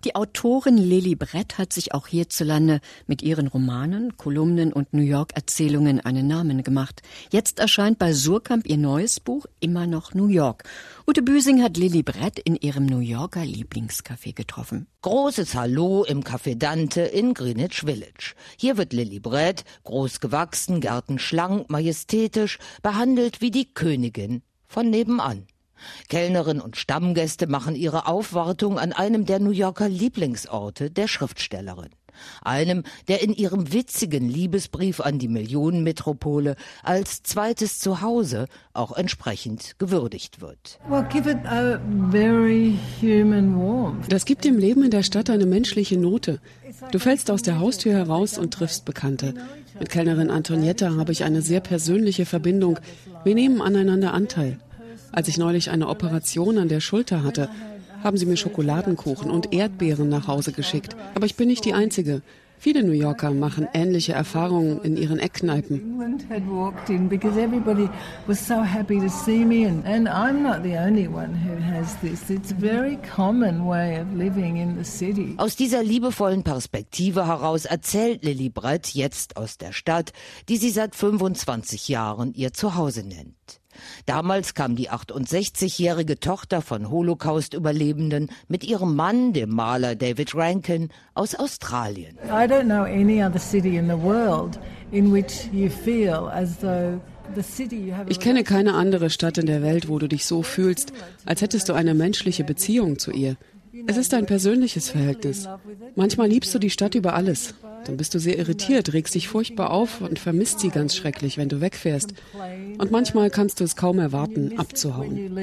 Die Autorin Lili Brett hat sich auch hierzulande mit ihren Romanen, Kolumnen und New York-Erzählungen einen Namen gemacht. Jetzt erscheint bei Suhrkamp ihr neues Buch Immer noch New York. Ute Büsing hat Lili Brett in ihrem New Yorker Lieblingscafé getroffen. Großes Hallo im Café Dante in Greenwich Village. Hier wird Lili Brett, groß gewachsen, gärtenschlank, majestätisch, behandelt wie die Königin von nebenan. Kellnerin und Stammgäste machen ihre Aufwartung an einem der New Yorker Lieblingsorte der Schriftstellerin. Einem, der in ihrem witzigen Liebesbrief an die Millionenmetropole als zweites Zuhause auch entsprechend gewürdigt wird. Das gibt dem Leben in der Stadt eine menschliche Note. Du fällst aus der Haustür heraus und triffst Bekannte. Mit Kellnerin Antonietta habe ich eine sehr persönliche Verbindung. Wir nehmen aneinander Anteil. Als ich neulich eine Operation an der Schulter hatte, haben sie mir Schokoladenkuchen und Erdbeeren nach Hause geschickt. Aber ich bin nicht die Einzige. Viele New Yorker machen ähnliche Erfahrungen in ihren Eckkneipen. Aus dieser liebevollen Perspektive heraus erzählt Lili Brett jetzt aus der Stadt, die sie seit 25 Jahren ihr Zuhause nennt. Damals kam die 68-jährige Tochter von Holocaust-Überlebenden mit ihrem Mann, dem Maler David Rankin, aus Australien. I don't know any other city in the world in which you feel as though ich kenne keine andere Stadt in der Welt, wo du dich so fühlst, als hättest du eine menschliche Beziehung zu ihr. Es ist ein persönliches Verhältnis. Manchmal liebst du die Stadt über alles. Dann bist du sehr irritiert, regst dich furchtbar auf und vermisst sie ganz schrecklich, wenn du wegfährst. Und manchmal kannst du es kaum erwarten, abzuhauen.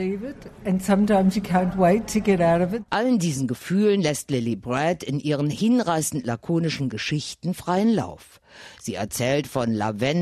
Allen diesen Gefühlen lässt Lili Brett in ihren hinreißend lakonischen Geschichten freien Lauf. Sie erzählt von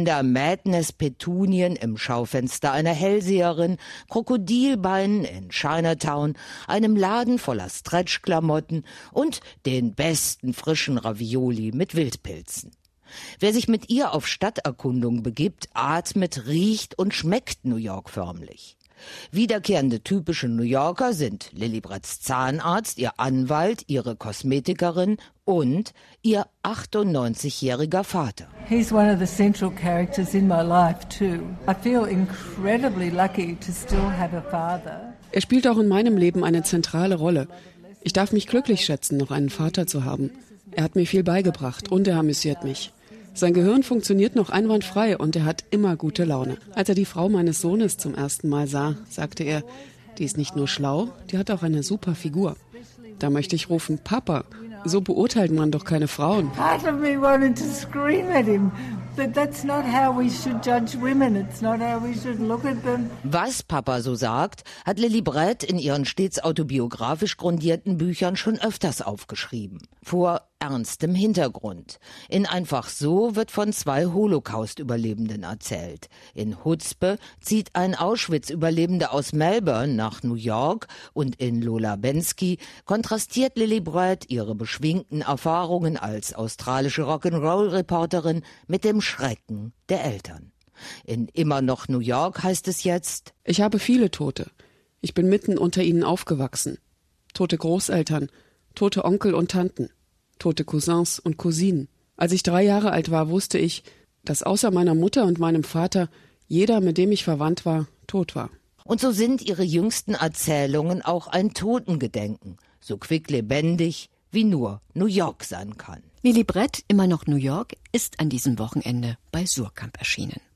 Lavender-Madness-Petunien im Schaufenster einer Hellseherin, Krokodilbeinen in Chinatown, einem Laden voller Stretch-Klamotten und den besten frischen Ravioli mit Wildpilzen. Wer sich mit ihr auf Stadterkundung begibt, atmet, riecht und schmeckt New York förmlich. Wiederkehrende typische New Yorker sind Lili Bretts Zahnarzt, ihr Anwalt, ihre Kosmetikerin und ihr 98-jähriger Vater. He's one of the central characters in my life too. I feel incredibly lucky to still have a father. Er spielt auch in meinem Leben eine zentrale Rolle. Ich darf mich glücklich schätzen, noch einen Vater zu haben. Er hat mir viel beigebracht und er amüsiert mich. Sein Gehirn funktioniert noch einwandfrei und er hat immer gute Laune. Als er die Frau meines Sohnes zum ersten Mal sah, sagte er, die ist nicht nur schlau, die hat auch eine super Figur. Da möchte ich rufen, Papa, so beurteilt man doch keine Frauen. Part of me wanted to scream at him. But that's not how we should judge women. It's not how we should look at them. Was Papa so sagt, hat Lili Brett in ihren stets autobiografisch grundierten Büchern schon öfters aufgeschrieben. Vor ernstem Hintergrund. In Einfach so wird von 2 Holocaust-Überlebenden erzählt. In Hutzpe zieht ein Auschwitz-Überlebender aus Melbourne nach New York und in Lola Bensky kontrastiert Lili Brett ihre beschwingten Erfahrungen als australische Rock'n'Roll-Reporterin mit dem Schrecken der Eltern. In Immer noch New York heißt es jetzt: Ich habe viele Tote. Ich bin mitten unter ihnen aufgewachsen. Tote Großeltern, tote Onkel und Tanten, tote Cousins und Cousinen. Als ich 3 Jahre alt war, wusste ich, dass außer meiner Mutter und meinem Vater jeder, mit dem ich verwandt war, tot war. Und so sind ihre jüngsten Erzählungen auch ein Totengedenken, so quicklebendig wie nur New York sein kann. Lili Brett, Immer noch New York, ist an diesem Wochenende bei Suhrkamp erschienen.